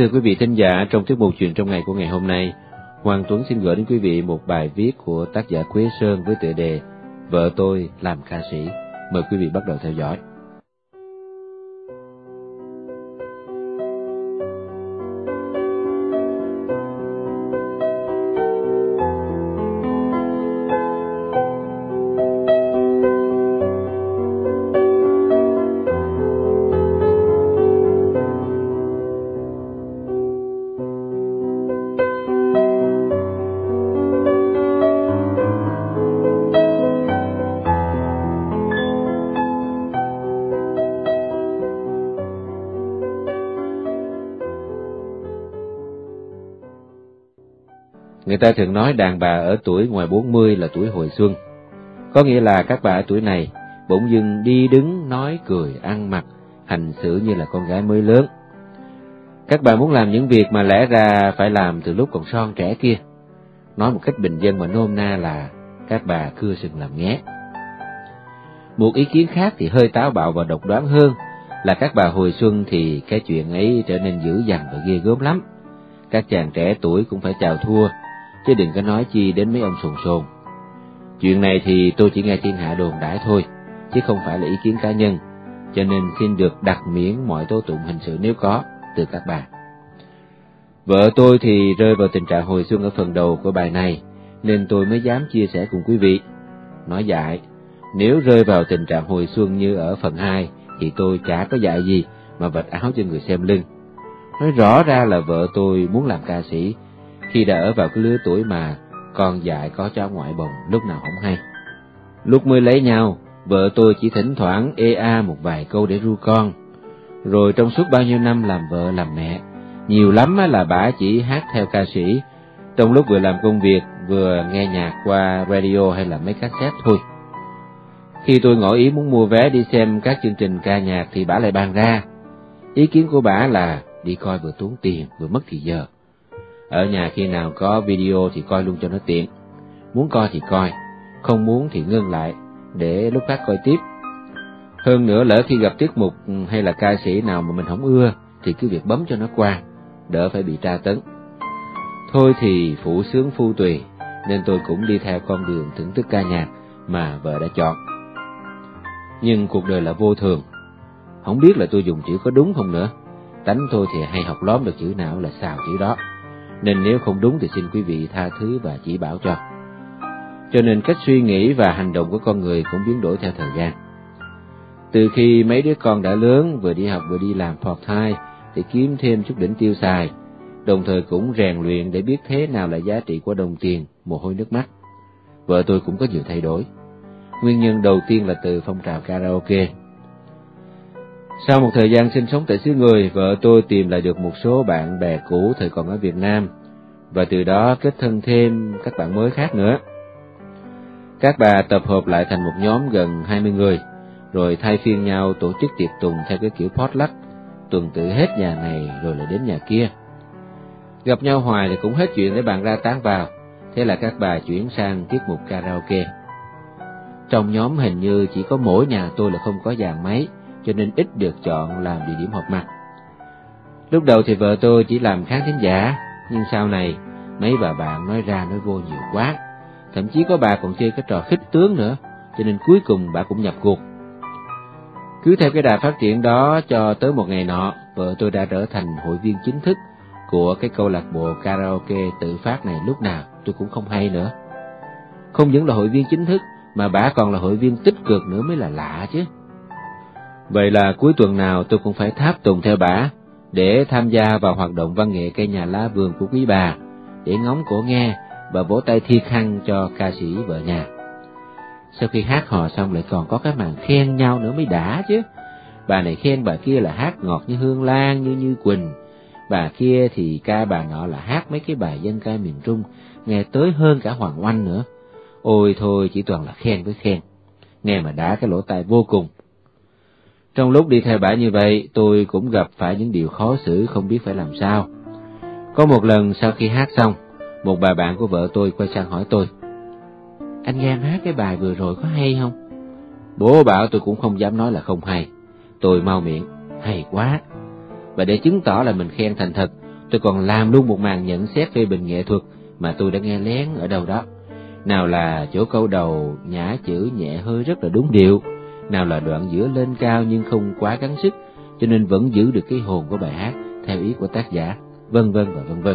thưa quý vị thính giả, trong tiết mục Chuyện trong ngày của ngày hôm nay, Hoàng Tuấn xin gửi đến quý vị một bài viết của tác giả Quế Sơn với tựa đề Vợ tôi làm ca sĩ. Mời quý vị bắt đầu theo dõi. Người ta thường nói đàn bà ở tuổi ngoài 40 là tuổi hồi xuân. Có nghĩa là các bà ở tuổi này bỗng dưng đi đứng, nói, cười, ăn mặc, hành xử như là con gái mới lớn. Các bà muốn làm những việc mà lẽ ra phải làm từ lúc còn son trẻ kia. Nói một cách bình dân mà nôm na là các bà cưa sừng làm nghé. Một ý kiến khác thì hơi táo bạo và độc đoán hơn là các bà hồi xuân thì cái chuyện ấy trở nên dữ dằn và ghê gớm lắm. Các chàng trẻ tuổi cũng phải chào thua, chứ đừng có nói chi đến mấy ông sồn sồn. Chuyện này thì tôi chỉ nghe thiên hạ đồn đãi thôi, chứ không phải là ý kiến cá nhân, cho nên xin được đặt miễn mọi tố tụng hình sự nếu có từ các bà. Vợ tôi thì rơi vào tình trạng hồi xuân ở phần đầu của bài này, nên tôi mới dám chia sẻ cùng quý vị. Nói dại, nếu rơi vào tình trạng hồi xuân như ở phần 2 thì tôi chả có dại gì mà vạch áo cho người xem lưng. Nói rõ ra là vợ tôi muốn làm ca sĩ khi đã ở vào cái lứa tuổi mà con dại có cháu ngoại bồng lúc nào không hay. Lúc mới lấy nhau, vợ tôi chỉ thỉnh thoảng một vài câu để ru con. Rồi trong suốt bao nhiêu năm làm vợ làm mẹ, nhiều lắm là bả chỉ hát theo ca sĩ, trong lúc vừa làm công việc vừa nghe nhạc qua radio hay là mấy cassette thôi. Khi tôi ngỏ ý muốn mua vé đi xem các chương trình ca nhạc thì bả lại bàn ra. Ý kiến của bả là đi coi vừa tốn tiền vừa mất thì giờ. Ở nhà khi nào có video thì coi luôn cho nó tiện. Muốn coi thì coi, không muốn thì ngưng lại, để lúc khác coi tiếp. Hơn nữa lỡ khi gặp tiết mục hay là ca sĩ nào mà mình không ưa thì cứ việc bấm cho nó qua, đỡ phải bị tra tấn. Thôi thì phụ sướng phu tùy, nên tôi cũng đi theo con đường thưởng thức ca nhạc mà vợ đã chọn. Nhưng cuộc đời là vô thường, không biết là tôi dùng chữ có đúng không nữa. Tánh tôi thì hay học lóm được chữ nào là xào chữ đó, nên nếu không đúng thì xin quý vị tha thứ và chỉ bảo cho. Cho nên cách suy nghĩ và hành động của con người cũng biến đổi theo thời gian. Từ khi mấy đứa con đã lớn, vừa đi học vừa đi làm part-time để kiếm thêm chút đỉnh tiêu xài, đồng thời cũng rèn luyện để biết thế nào là giá trị của đồng tiền, mồ hôi nước mắt. Vợ tôi cũng có nhiều thay đổi. Nguyên nhân đầu tiên là từ phong trào karaoke. Sau một thời gian sinh sống tại xứ người, vợ tôi tìm lại được một số bạn bè cũ thời còn ở Việt Nam, và từ đó kết thân thêm các bạn mới khác nữa. Các bà tập hợp lại thành một nhóm gần 20 người, rồi thay phiên nhau tổ chức tiệc tùng theo cái kiểu potluck, tuần tự hết nhà này rồi lại đến nhà kia. Gặp nhau hoài thì cũng hết chuyện để bàn ra tán vào, thế là các bà chuyển sang tiết mục karaoke. Trong nhóm hình như chỉ có mỗi nhà tôi là không có dàn máy, cho nên ít được chọn làm địa điểm họp mặt. Lúc đầu thì vợ tôi chỉ làm khán thính giả, nhưng sau này mấy bà bạn nói ra nói vô nhiều quá, thậm chí có bà còn chơi cái trò khích tướng nữa, cho nên cuối cùng bà cũng nhập cuộc. Cứ theo cái đà phát triển đó cho tới một ngày nọ, vợ tôi đã trở thành hội viên chính thức của cái câu lạc bộ karaoke tự phát này, lúc nào tôi cũng không hay nữa. Không những là hội viên chính thức mà bà còn là hội viên tích cực nữa mới là lạ chứ. Vậy là cuối tuần nào tôi cũng phải tháp tùng theo bả để tham gia vào hoạt động văn nghệ cây nhà lá vườn của quý bà, để ngóng cổ nghe và vỗ tay thiệt hăng cho ca sĩ vợ nhà. Sau khi hát hò xong lại còn có cái màn khen nhau nữa mới đã chứ. Bà này khen bà kia là hát ngọt như Hương Lan, như Quỳnh. Bà kia thì ca bà nọ là hát mấy cái bài dân ca miền Trung, nghe tới hơn cả Hoàng Oanh nữa. Ôi thôi, chỉ toàn là khen với khen, nghe mà đã cái lỗ tai vô cùng. Trong lúc đi theo bả như vậy, tôi cũng gặp phải những điều khó xử không biết phải làm sao. Có một lần sau khi hát xong, một bà bạn của vợ tôi quay sang hỏi tôi: "Anh nghe em hát cái bài vừa rồi có hay không?" Bố bảo tôi cũng không dám nói là không hay. Tôi mau miệng: "Hay quá." Và để chứng tỏ là mình khen thành thật, Tôi còn làm luôn một màn nhận xét phê bình nghệ thuật mà tôi đã nghe lén ở đâu đó. Nào là chỗ câu đầu nhả chữ nhẹ hơi rất là đúng điệu, nào là đoạn giữa lên cao nhưng không quá gắng sức, cho nên vẫn giữ được cái hồn của bài hát theo ý của tác giả, vân vân và vân vân.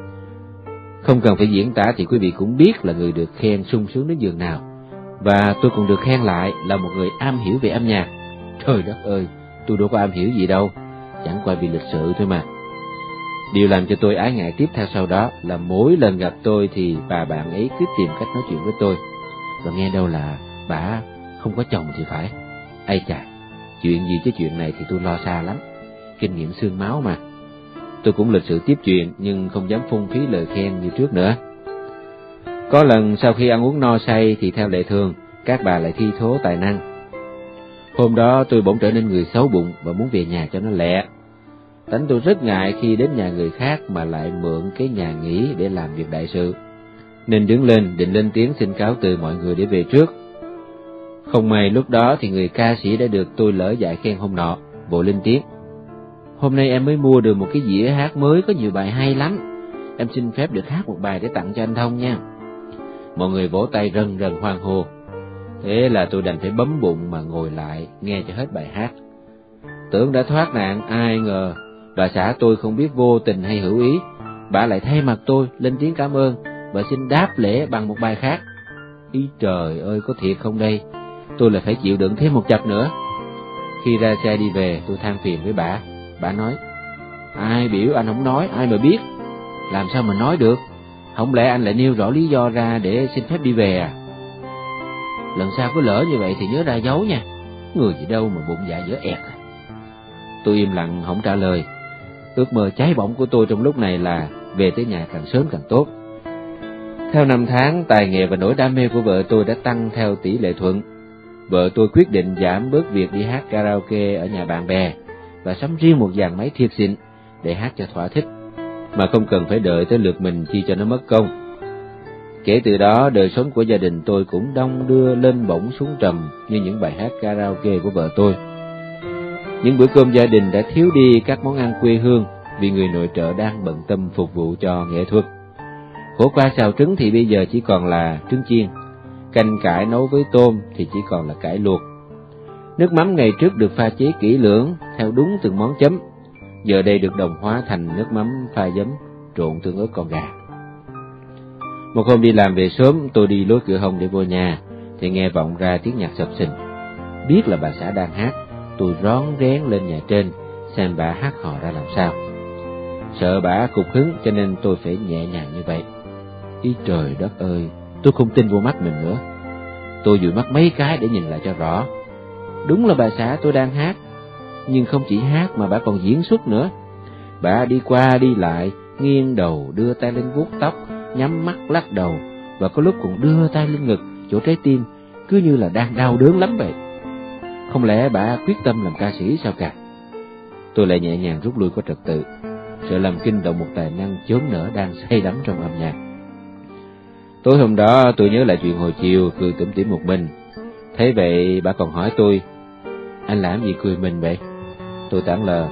Không cần phải diễn tả thì quý vị cũng biết là người được khen sung sướng đến giường nào. Và tôi còn được khen lại là một người am hiểu về âm nhạc. Trời đất ơi, tôi đâu có am hiểu gì đâu, chẳng qua vì lịch sự thôi mà. Điều làm cho tôi ái ngại tiếp theo sau đó là mỗi lần gặp tôi thì bà bạn ấy cứ tìm cách nói chuyện với tôi. Và nghe đâu là bà không có chồng thì phải. Ây chà, chuyện gì chứ chuyện này thì tôi lo xa lắm, kinh nghiệm xương máu mà. Tôi cũng lịch sự tiếp chuyện nhưng không dám phung phí lời khen như trước nữa. Có lần sau khi ăn uống no say thì theo lệ thường, các bà lại thi thố tài năng. Hôm đó tôi bỗng trở nên người xấu bụng và muốn về nhà cho nó lẹ. Tánh tôi rất ngại khi đến nhà người khác mà lại mượn cái nhà nghỉ để làm việc đại sự, nên đứng lên định lên tiếng xin cáo từ mọi người để về trước. Không may lúc đó thì người ca sĩ đã được tôi lỡ dại khen hôm nọ, vội lên tiếng: "Hôm nay em mới mua được một cái dĩa hát mới có nhiều bài hay lắm, em xin phép được hát một bài để tặng cho anh Thông nha." Mọi người vỗ tay rần rần hoan hô. Thế là tôi đành phải bấm bụng mà ngồi lại nghe cho hết bài hát. Tưởng đã thoát nạn, ai ngờ bà xã tôi không biết vô tình hay hữu ý, bà lại thay mặt tôi lên tiếng cảm ơn và xin đáp lễ bằng một bài khác. Ý trời ơi, có thiệt không đây? Tôi lại phải chịu đựng thêm một chập nữa. Khi ra xe đi về, tôi than phiền với bà. Bà nói: "Ai biểu anh không nói, ai mà biết. Làm sao mà nói được? Không lẽ anh lại nêu rõ lý do ra để xin phép đi về à? Lần sau có lỡ như vậy thì nhớ ra giấu nha. Người gì đâu mà bụng dạ dở ẹt." Tôi im lặng không trả lời. Ước mơ cháy bỏng của tôi trong lúc này là về tới nhà càng sớm càng tốt. Theo năm tháng, tài nghệ và nỗi đam mê của vợ tôi đã tăng theo tỷ lệ thuận. Vợ tôi quyết định giảm bớt việc đi hát karaoke ở nhà bạn bè và sắm riêng một dàn máy thiệt xịn để hát cho thỏa thích, mà không cần phải đợi tới lượt mình chi cho nó mất công. Kể từ đó, đời sống của gia đình tôi cũng đong đưa lên bổng xuống trầm như những bài hát karaoke của vợ tôi. Những bữa cơm gia đình đã thiếu đi các món ăn quê hương vì người nội trợ đang bận tâm phục vụ cho nghệ thuật. Khổ qua xào trứng thì bây giờ chỉ còn là trứng chiên, canh cải nấu với tôm thì chỉ còn là cải luộc. Nước mắm ngày trước được pha chế kỹ lưỡng theo đúng từng món chấm, giờ đây được đồng hóa thành nước mắm pha giấm trộn tương ớt con gà. Một hôm đi làm về sớm, tôi đi lối cửa hông để vô nhà thì nghe vọng ra tiếng nhạc sập sình. Biết là bà xã đang hát, tôi rón rén lên nhà trên xem bà hát hò ra làm sao. Sợ bà cục hứng cho nên tôi phải nhẹ nhàng như vậy. Ý trời đất ơi, tôi không tin vô mắt mình nữa. Tôi dụi mắt mấy cái để nhìn lại cho rõ. Đúng là bà xã tôi đang hát, nhưng không chỉ hát mà bà còn diễn xuất nữa. Bà đi qua đi lại, nghiêng đầu, đưa tay lên vuốt tóc, nhắm mắt lắc đầu, và có lúc còn đưa tay lên ngực, chỗ trái tim, cứ như là đang đau đớn lắm vậy. Không lẽ bà quyết tâm làm ca sĩ sao cả? Tôi lại nhẹ nhàng rút lui có trật tự, sợ làm kinh động một tài năng chớm nở đang say đắm trong âm nhạc. Tối hôm đó tôi nhớ lại chuyện hồi chiều, cười tủm tỉm một mình. Thế vậy bà còn hỏi tôi: "Anh làm gì cười mình vậy?" Tôi tảng lờ: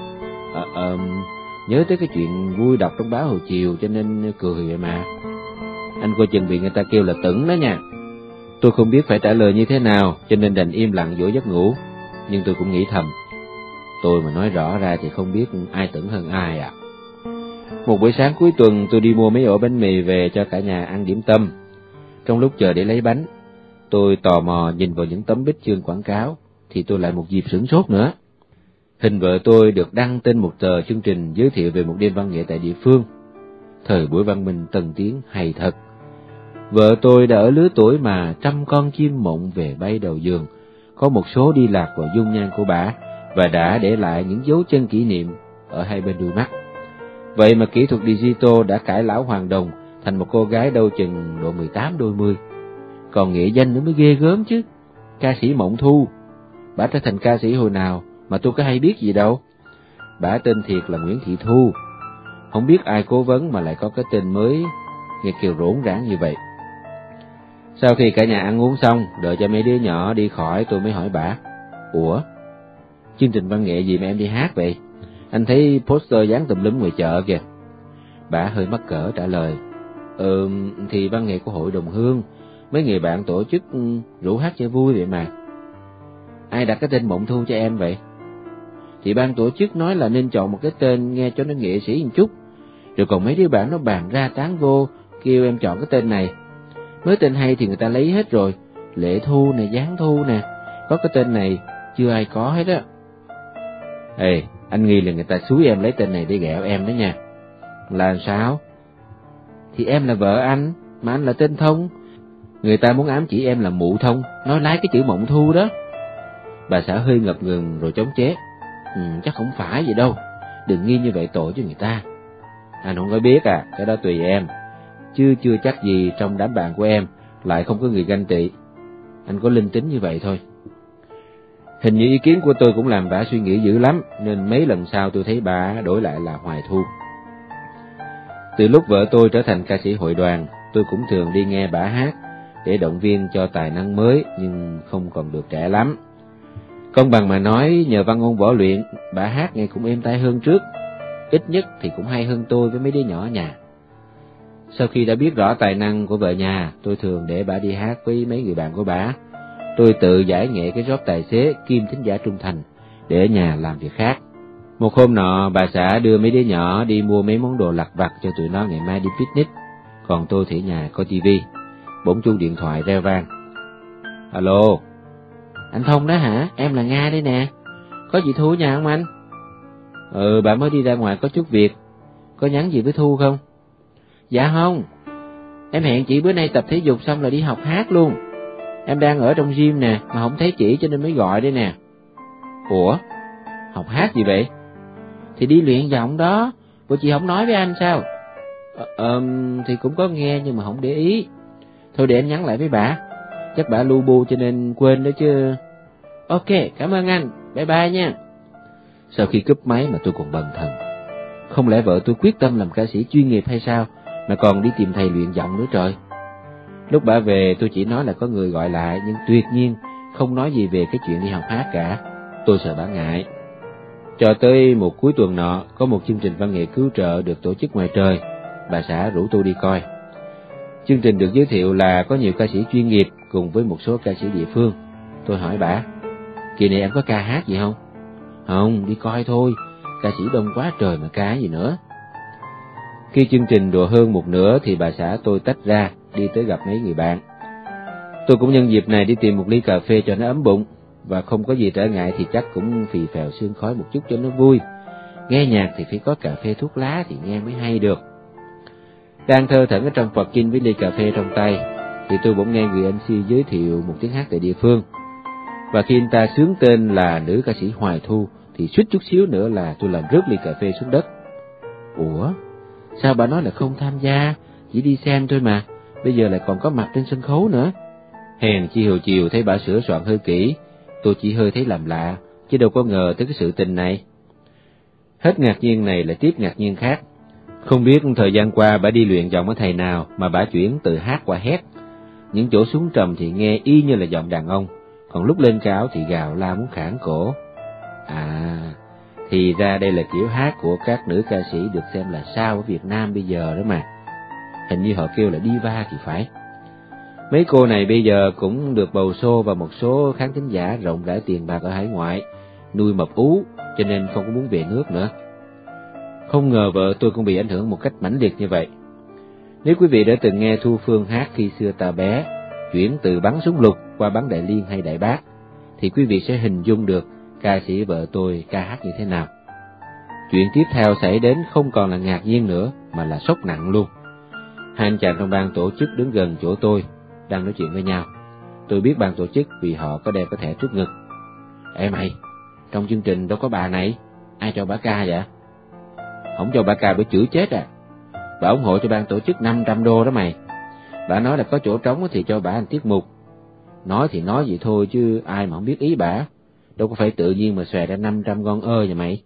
nhớ tới cái chuyện vui đọc trong báo hồi chiều cho nên cười vậy mà. Anh coi chừng bị người ta kêu là tửng đó nha. Tôi không biết phải trả lời như thế nào cho nên đành im lặng dỗ giấc ngủ. Nhưng tôi cũng nghĩ thầm, tôi mà nói rõ ra thì không biết ai tửng hơn ai à. Một buổi sáng cuối tuần tôi đi mua mấy ổ bánh mì về cho cả nhà ăn điểm tâm. Trong lúc chờ để lấy bánh, tôi tò mò nhìn vào những tấm bích chương quảng cáo thì tôi lại một dịp sửng sốt nữa. Hình vợ tôi được đăng trên một tờ chương trình giới thiệu về một đêm văn nghệ tại địa phương. Thời buổi văn minh tân tiến hay thật. Vợ tôi đã ở lứa tuổi mà trăm con chim mộng về bay đầu giường, có một số đi lạc vào dung nhan của bà và đã để lại những dấu chân kỷ niệm ở hai bên đuôi mắt. Vậy mà kỹ thuật digital đã cải lão hoàng đồng thành một cô gái đâu chừng độ 18 đôi 10. Còn nghệ danh nữa mới ghê gớm chứ. Ca sĩ Mộng Thu. Bà trở thành ca sĩ hồi nào mà tôi có hay biết gì đâu. Bà tên thiệt là Nguyễn Thị Thu. Không biết ai cố vấn mà lại có cái tên mới nghe kêu rỗn rãng như vậy. Sau khi cả nhà ăn uống xong, đợi cho mấy đứa nhỏ đi khỏi, tôi mới hỏi bà: "Ủa, chương trình văn nghệ gì mà em đi hát vậy? Anh thấy poster dán tùm lum ngoài chợ kìa." Bà hơi mắc cỡ trả lời, thì văn nghệ của hội đồng hương, mấy người bạn tổ chức rủ hát cho vui vậy mà. Ai đặt cái tên Mộng Thu cho em vậy? Thì ban tổ chức nói là nên chọn một cái tên nghe cho nó nghệ sĩ một chút, rồi còn mấy đứa bạn nó bàn ra tán vô, kêu em chọn cái tên này. Mới tên hay thì người ta lấy hết rồi, Lệ Thu nè, Giáng Thu nè, có cái tên này chưa ai có hết á. Ê, anh nghi là người ta xúi em lấy tên này để ghẹo em đó nha. Là sao? Thì em là vợ anh, mà anh là tên Thông. Người ta muốn ám chỉ em là mụ Thông, nói lái cái chữ Mộng Thu đó. Bà xã hơi ngập ngừng rồi chống chế. Chắc không phải vậy đâu, đừng nghi như vậy tội cho người ta. Anh không có biết à, cái đó tùy em. Chưa chắc gì trong đám bạn của em lại không có người ganh tị. Anh có linh tính như vậy thôi. Hình như ý kiến của tôi cũng làm bà suy nghĩ dữ lắm, nên mấy lần sau tôi thấy bà đổi lại là Hoài Thu. Từ lúc vợ tôi trở thành ca sĩ hội đoàn, tôi cũng thường đi nghe bà hát để động viên cho tài năng mới, nhưng không còn được trẻ lắm. Công bằng mà nói, nhờ văn ôn võ luyện, bà hát nghe cũng êm tai hơn trước. Ít nhất thì cũng hay hơn tôi với mấy đứa nhỏ ở nhà. Sau khi đã biết rõ tài năng của vợ nhà, tôi thường để bà đi hát với mấy người bạn của bà. Tôi tự giải nghệ cái job tài xế kim thính giả trung thành, để ở nhà làm việc khác. Một hôm nọ, bà xã đưa mấy đứa nhỏ đi mua mấy món đồ lặt vặt cho tụi nó ngày mai đi picnic. Còn tôi thì ở nhà coi tivi. Bỗng chuông điện thoại reo vang. Alo. Anh Thông đó hả? Em là Nga đây nè. Có gì Thu nhà không anh? Bà mới đi ra ngoài có chút việc. Có nhắn gì với Thu không? Dạ không. Em hẹn chị bữa nay tập thể dục xong là đi học hát luôn. Em đang ở trong gym nè, mà không thấy chị cho nên mới gọi đây nè. Ủa? Học hát gì vậy? Thì đi luyện giọng đó. Bộ chị không nói với anh sao? Thì cũng có nghe nhưng mà không để ý. Thôi để em nhắn lại với bà. Chắc bà lu bu cho nên quên đó chứ. Ok, cảm ơn anh. Bye bye nha. Sau khi cúp máy mà tôi còn bần thần. Không lẽ vợ tôi quyết tâm làm ca sĩ chuyên nghiệp hay sao, mà còn đi tìm thầy luyện giọng nữa trời. Lúc bà về tôi chỉ nói là có người gọi lại, nhưng tuyệt nhiên không nói gì về cái chuyện đi học hát cả. Tôi sợ bà ngại. Cho tới một cuối tuần nọ, có một chương trình văn nghệ cứu trợ được tổ chức ngoài trời. Bà xã rủ tôi đi coi. Chương trình được giới thiệu là có nhiều ca sĩ chuyên nghiệp cùng với một số ca sĩ địa phương. Tôi hỏi bà, kỳ này em có ca hát gì không? Không, đi coi thôi, ca sĩ đông quá trời mà ca gì nữa. Khi chương trình đùa hơn một nửa thì bà xã tôi tách ra, đi tới gặp mấy người bạn. Tôi cũng nhân dịp này đi tìm một ly cà phê cho nó ấm bụng, và không có gì trở ngại thì chắc cũng phì phèo sương khói một chút cho nó vui. Nghe nhạc thì phải có cà phê thuốc lá thì nghe mới hay được. Đang thơ thẩn ở trong parking với ly cà phê trong tay, thì tôi bỗng nghe người MC giới thiệu một tiếng hát tại địa phương. Và khi anh ta xướng tên là nữ ca sĩ Hoài Thu, thì suýt chút xíu nữa là tôi làm rớt ly cà phê xuống đất. Ủa? Sao bà nói là không tham gia, chỉ đi xem thôi mà, bây giờ lại còn có mặt trên sân khấu nữa? Hèn chi hồi chiều thấy bà sửa soạn hơi kỹ, tôi chỉ hơi thấy làm lạ, chứ đâu có ngờ tới cái sự tình này. Hết ngạc nhiên này lại tiếp ngạc nhiên khác. Không biết thời gian qua bà đi luyện giọng ở thầy nào mà bà chuyển từ hát qua hét. Những chỗ xuống trầm thì nghe y như là giọng đàn ông, còn lúc lên cao thì gào la muốn khản cổ. À, thì ra đây là kiểu hát của các nữ ca sĩ được xem là sao ở Việt Nam bây giờ đó mà. Hình như họ kêu là diva thì phải. Mấy cô này bây giờ cũng được bầu xô và một số khán thính giả rộng rãi tiền bạc ở hải ngoại, nuôi mập ú, cho nên không có muốn về nước nữa. Không ngờ vợ tôi cũng bị ảnh hưởng một cách mãnh liệt như vậy. Nếu quý vị đã từng nghe Thu Phương hát Khi Xưa Ta Bé, chuyển từ bắn súng lục qua bắn đại liên hay đại bác, thì quý vị sẽ hình dung được ca sĩ vợ tôi ca hát như thế nào. Chuyện tiếp theo xảy đến không còn là ngạc nhiên nữa, mà là sốc nặng luôn. Hai anh chàng trong ban tổ chức đứng gần chỗ tôi, đang nói chuyện với nhau. Tôi biết ban tổ chức vì họ có đeo cái thẻ trước ngực. Ê mày, trong chương trình đâu có bà này, ai cho bà ca vậy? Không cho bà ca bị chửi chết à? Bà ủng hộ cho ban tổ chức $500 đó mày. Bà nói là có chỗ trống thì cho bà ăn tiết mục. Nói thì nói vậy thôi chứ ai mà không biết ý bà. Đâu có phải tự nhiên mà xòe ra 500 con ơi vậy mày.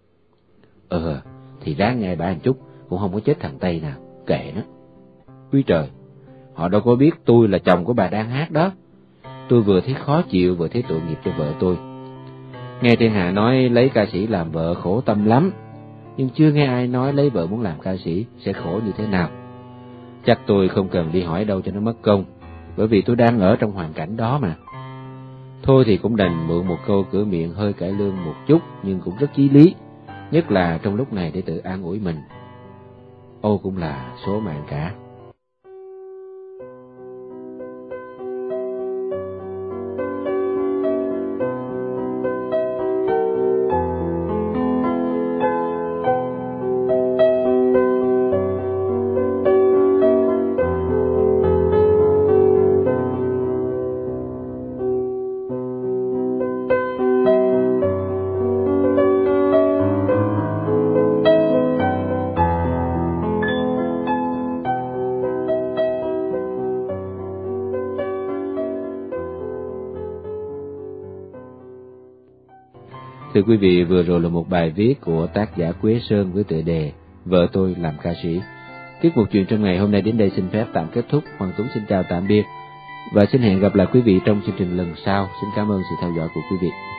Thì ráng nghe bà một chút, cũng không có chết thằng Tây nào, kệ nó. Quý trời, họ đâu có biết tôi là chồng của bà đang hát đó. Tôi vừa thấy khó chịu vừa thấy tội nghiệp cho vợ tôi. Nghe Thiên Hà nói lấy ca sĩ làm vợ khổ tâm lắm. nhưng chưa nghe ai nói lấy vợ muốn làm ca sĩ sẽ khổ như thế nào. Chắc tôi không cần đi hỏi đâu cho nó mất công, bởi vì tôi đang ở trong hoàn cảnh đó mà. Thôi thì cũng đành mượn một câu cửa miệng hơi cải lương một chút nhưng cũng rất chí lý, nhất là trong lúc này để tự an ủi mình. Âu cũng là số mạng cả. Thưa quý vị, vừa rồi là một bài viết của tác giả Quế Sơn với tựa đề Vợ tôi làm ca sĩ. Tiết mục Chuyện Trong Ngày hôm nay đến đây xin phép tạm kết thúc. Hoàng Tuấn xin chào tạm biệt và xin hẹn gặp lại quý vị trong chương trình lần sau. Xin cảm ơn sự theo dõi của quý vị.